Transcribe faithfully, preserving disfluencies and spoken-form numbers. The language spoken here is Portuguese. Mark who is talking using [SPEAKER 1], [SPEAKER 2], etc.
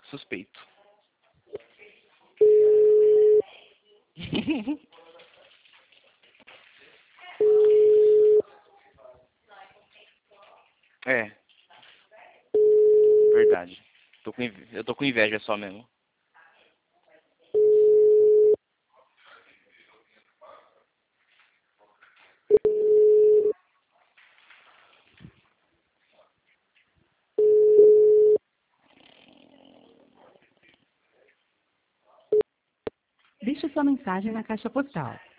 [SPEAKER 1] Suspeito. É. Verdade. Tô com inve... Eu tô com inveja só mesmo.
[SPEAKER 2] Deixe sua mensagem na caixa postal.